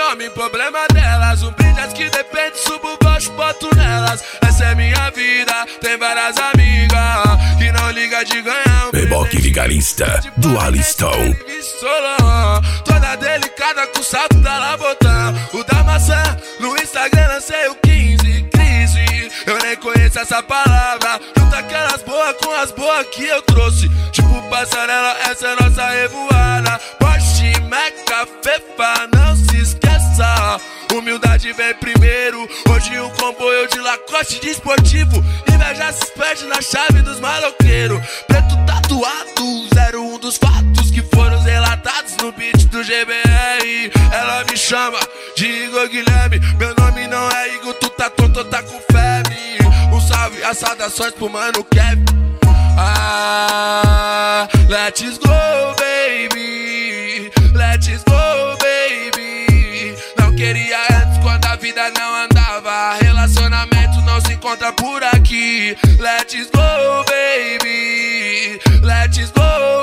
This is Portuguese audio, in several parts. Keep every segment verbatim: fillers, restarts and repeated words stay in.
nome, problema delas. Um brinde que depende, subo baixo, boto nelas. Essa é minha vida, tem várias amigas que não liga de ganhar um Beboque vigarista do Aliston. Toda delicada com o salto da Labotã. O da maçã, no Instagram lancei o quinze. Crise, eu nem conheço essa palavra. Junta aquelas boas com as boas que eu trouxe. Tipo passarela, essa é nossa revoada. Porsche, Meca, Fefa, não se esqueça. Humildade vem primeiro. Hoje um comboio de Lacoste de esportivo. Inveja se perde na chave dos maloqueiros. Preto tatuado, zero um dos fatos que foram relatados no beat do G B R. Ela me chama de Igor Guilherme. Meu nome não é Igor, tu tá tonto, tá com febre. Um salve, as saudações pro mano Kevin. Ah, let's go, baby. Let's go, baby. Não queria antes quando a vida não andava. Relacionamento não se encontra por aqui. Let's go, baby. Let's go,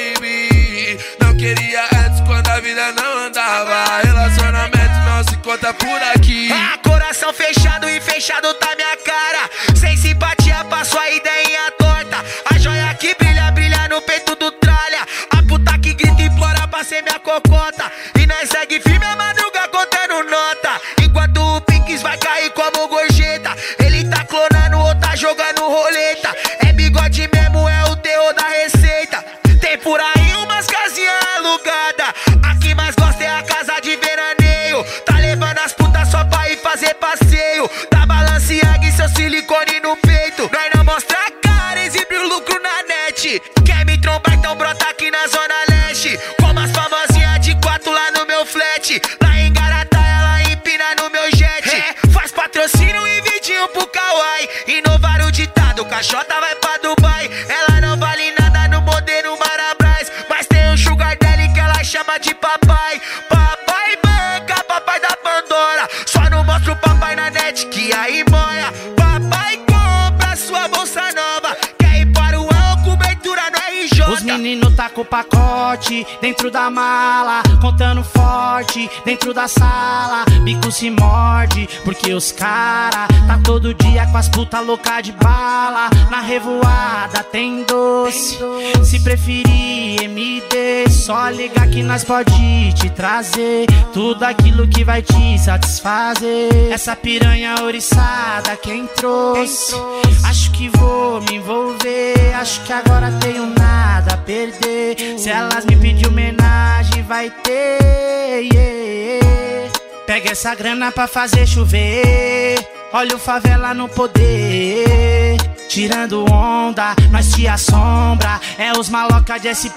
baby. Não queria antes quando a vida não andava. Relacionamento não se encontra por aqui. Ah, coração fechado e fechado tá minha cara. Sem simpatia pra sua ideinha torta. A joia que brilha, brilha no peito do tralha. A puta que grita e implora pra ser minha cocota. E nós segue firme a madruga contando nota. Enquanto o Pinks vai cair como gorjeta. Ele tá clonando ou tá jogando roleta. É bigode mesmo, é o terror da receita. Tem por aí umas casinhas alugadas. A que mais gosta é a casa de veraneio. Tá levando as putas só pra ir fazer passeio. Tá Balenciaga e seu silicone no peito. Nós não mostra a cara, exibe o lucro na net. Quer me trombar, então brota aqui na zona leste. Como as famosinhas de quatro lá no meu flat. Lá em Garatá, ela empina no meu jet. É, faz patrocínio e vidinho pro Kawaii. Inovar o ditado, caixota vai pra Dubai. Ela não vale nada no modelo Marabras. Mas tem um sugar daddy que ela chama de papai. Papai banca, papai da Pandora. Só não mostra o papai na net que aí moia. Papai compra sua bolsa nova. Quer ir para o Al, cobertura no R J. Os meninos tá com o pacote dentro da mala, contando forte dentro da sala. Bico se morde, porque os cara tá todo dia com as puta louca de bala. Na revoada tem doce, se preferir M D, só ligar que nós pode te trazer tudo aquilo que vai te satisfazer. Essa piranha ouriçada quem trouxe, acho que vou me envolver. Acho que agora tenho nada a perder. Se elas me pedir homenagem vai ter, yeah. Pega essa grana pra fazer chover. Olha o favela no poder. Tirando onda, nós te assombra. É os maloca de S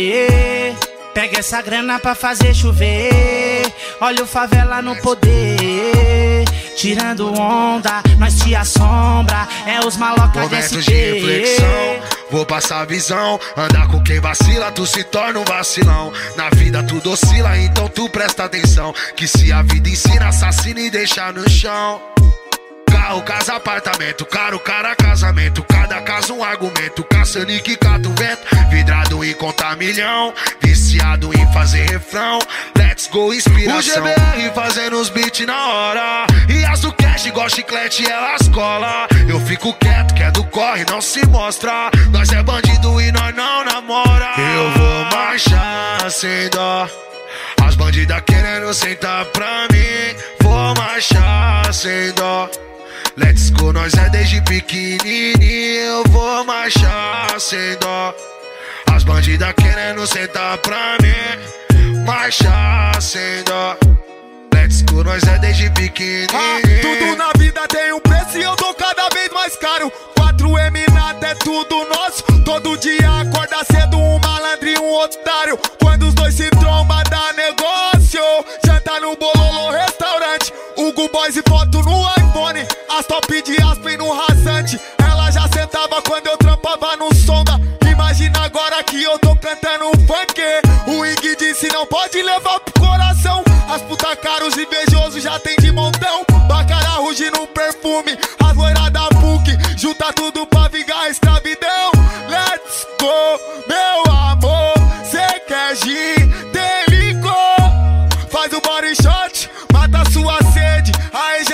P. Pega essa grana pra fazer chover. Olha o favela no poder. Tirando onda, nós te assombra. É os maloca de S P. Momentos de reflexão, vou passar a visão. Andar com quem vacila, tu se torna um vacilão. Na vida tudo oscila, então tu presta atenção. Que se a vida ensina, assassina e deixa no chão. Carro, casa, apartamento, caro, cara, casamento. Cada caso um argumento, caçando e que cata o vento. Vidrado em contar milhão, viciado em fazer refrão. Let's go, inspiração. O G B R fazendo os beats na hora. E as do cash, igual chiclete, elas cola. Eu fico quieto, que é do corre, não se mostra. Nós é bandido e nós não namora. Eu vou marchar sem dó. As bandidas querendo sentar pra mim. Vou marchar sem dó. Let's go, nós é desde pequenininho. Eu vou marchar sem dó. As bandidas querendo sentar pra mim. Marchar sem dó. Let's go, nós é desde pequenininho. Ah, tudo na vida tem um preço e eu tô cada vez mais caro. quatro M nada é tudo nosso. Todo dia acorda cedo um malandro e um otário. Quando os dois se trombam dá negócio. Janta no Bololô restaurante. Hugo Boys e foto no iPhone. As top de Aspen no rasante. Ela já sentava quando eu trampava no Sonda. Imagina agora que eu tô cantando um funk. O Ig disse não pode levar pro coração. As puta caros invejosos já tem de montão. Bacara ruge no perfume. As loiras da P U C. Junta tudo pra vingar a escravidão. Let's go, meu amor. Cê quer gin, tem licor. Faz o body shot.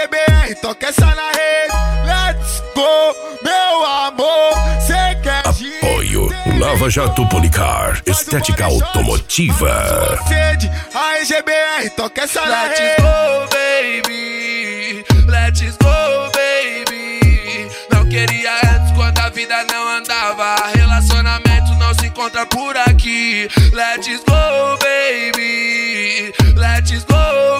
G B R, toca essa na rede. Let's go, meu amor, cê quer Apoio Lava Jato Policar, estética automotiva. A G B R, toca essa na Let's rede. go, baby. Let's go, baby. Não queria antes quando a vida não andava. Relacionamento não se encontra por aqui. Let's go, baby. Let's go,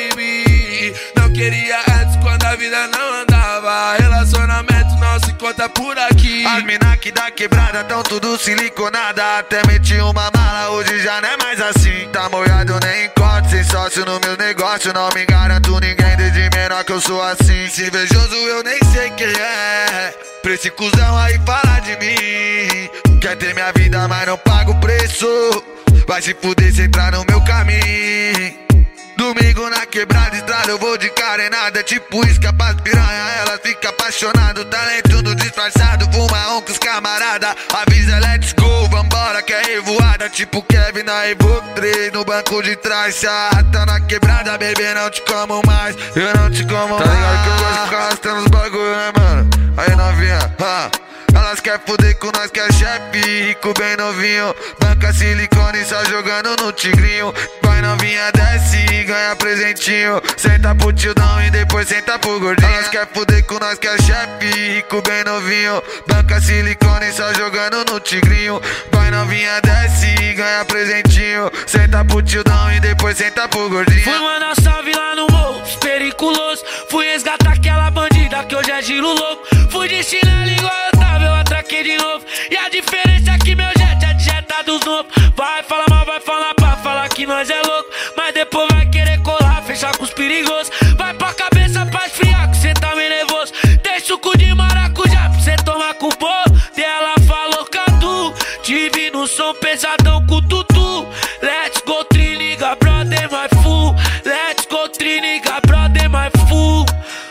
baby. Não queria antes quando a vida não andava. Relacionamento não se encontra por aqui. As mina que da quebrada tão tudo siliconada. Até meti uma mala, hoje já não é mais assim. Tá molhado, nem encontro, sem sócio no meu negócio. Não me garanto ninguém, desde menor que eu sou assim. Se invejoso eu nem sei quem é. Pra esse cuzão aí falar de mim. Quer ter minha vida, mas não paga o preço. Vai se fuder se entrar no meu caminho. Domingo na quebrada, estrada, eu vou de carenada. Tipo isca pras piranha, ela fica apaixonada. Talento do disfarçado, fuma um com os camarada. Avisa, let's go, vambora que é revoada. Tipo Kevin na Evo três, no banco de trás. Se arrasta na quebrada, bebê, não te como mais. Eu não te como mais. Tá ligado que eu gosto de ficar arrastando os bagulho, né, mano? Aí novinha, ha. Elas quer fuder com nós que é chefe, rico bem novinho. Banca silicone só jogando no tigrinho. Vai novinha, desce e ganha presentinho. Senta pro tildão e depois senta pro gordinho. Elas quer fuder com nós que é chefe, rico bem novinho. Banca silicone só jogando no tigrinho. Vai novinha, desce e ganha presentinho. Senta pro tildão e depois senta pro gordinho. Fui mandar salve lá no morro, periculoso. Fui resgatar aquela bandida que hoje é giro louco. Fui de chinelo igual eu tava, eu atraquei de novo. E a diferença é que meu jet é de jeta dos novos. Vai falar mal, vai falar pra falar que nós é louco. Mas depois vai querer colar, fechar com os perigosos. Vai pra cabeça pra esfriar que cê tá meio nervoso. Tem suco de maracujá pra cê tomar com o bolo. E ela falou Cadu, tive no som pesadão com o tutu. Let's go triniga, brother, my fool. Let's go triniga, brother, my fool.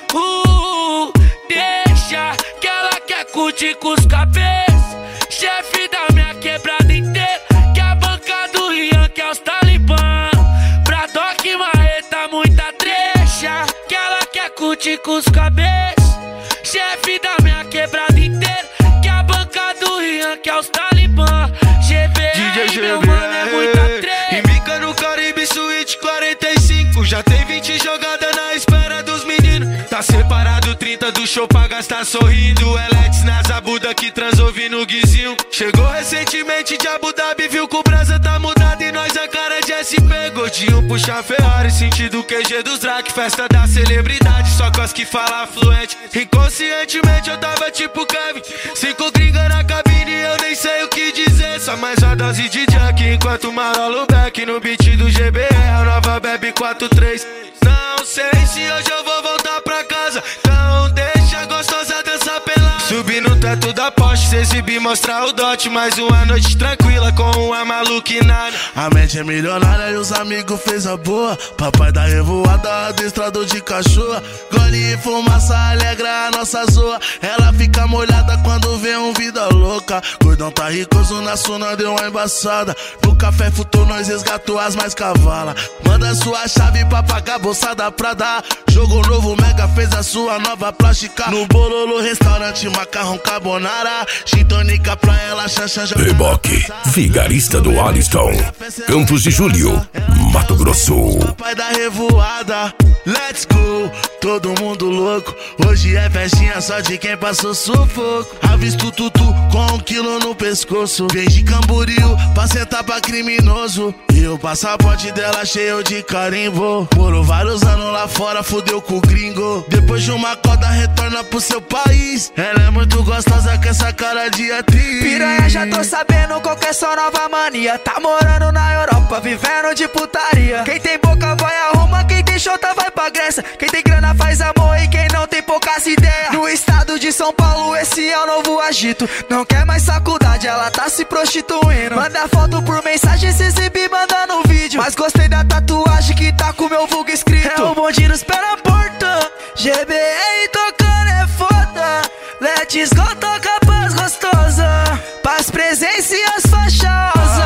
Uh, deixa que ela quer curtir com os cabeças. Chefe da minha quebrada inteira. Que a banca do Rian, que é os talibã. Pra Doc Marreta, muita trecha. Que ela quer curtir com os cabeças. Chefe da minha quebrada inteira. Que a banca do Rian, que é os talibã. G B R, meu mano, é muita trecha. E mica no Caribe Suíte quarenta e cinco. Já tem vinte jogadas na espera dos meninos. Tá separado trinta do show pra gastar sorrindo. Eletes na Zabuda que transou no guizinho. Chegou recentemente de Abu Dhabi, viu que o brasa tá mudado e nós a cara de S P. Gordinho puxa Ferrari, sentido Q G dos Drac. Festa da celebridade, só com as que fala fluente. Inconscientemente eu tava tipo Kevin. Cinco gringa na cabine, eu nem sei o que dizer. Só mais uma dose de Jack, enquanto marolo back no beat do G B R, a nova Bebe quatro três. Não sei se hoje eu vou voltar pra casa, então deixa a gostosa dançar pelada. Subir no teto da Porsche, se exibir, mostrar o dote. Mais uma noite tranquila com uma maluquinada. A mente é milionária e os amigos fez a boa. Papai da revoada, adestrador de cachorro. Gole e fumaça alegra a nossa zoa. Ela fica molhada quando vê um vida louca. Gordão tá ricoso na suna, deu uma embaçada. No café futou, nós resgatou as mais cavala. Manda sua chave pra pagar bolsada pra dar. Jogo novo, Mega fez a sua nova plástica. No Bololo, restaurante, macarrão carbonara. Gin tônica pra ela, xanxanja. Reboque, vigarista do Aliston, Campos de Julho, Mato Grosso. Papai da revoada, let's go, todo mundo louco. Hoje é festinha só de quem passou sufoco. Avisto tutu com um quilo no pescoço. Vem de Camboriú pra sentar pra criminoso. E o passaporte dela cheio de carimbo. Morou vários anos lá fora, fudeu com o gringo. Depois de uma coda retorna pro seu país. Ela é muito gostosa com essa cara de atriz. Piranha, já tô sabendo qual que é sua nova mania. Tá morando na Europa, vivendo de putaria. Quem tem boca vai arruma, quem tem chota vai pra Grécia. Quem tem grana faz amor e quem não tem poucas ideias. No estado de São Paulo esse é o novo agito. Não quer mais faculdade, ela tá se prostituindo. Manda foto por mensagem, se exibir, manda no vídeo. Mas gostei da tatuagem que tá com meu vulgo escrito. É o bonde nos pé na porta. G B R tocando é foda. Let's go, toca paz gostosa. Paz, presença e as faixosas.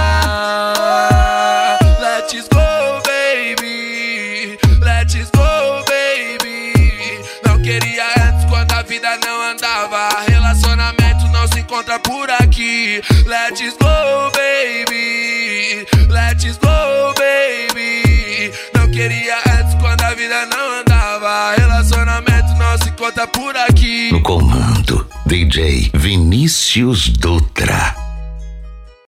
Ah, let's go, baby. Let's go, baby. encontra por aqui. Let's go, baby. Let's go, baby. Não queria antes quando a vida não andava. Relacionamento não se encontra por aqui. No comando, D J Vinícius Dutra.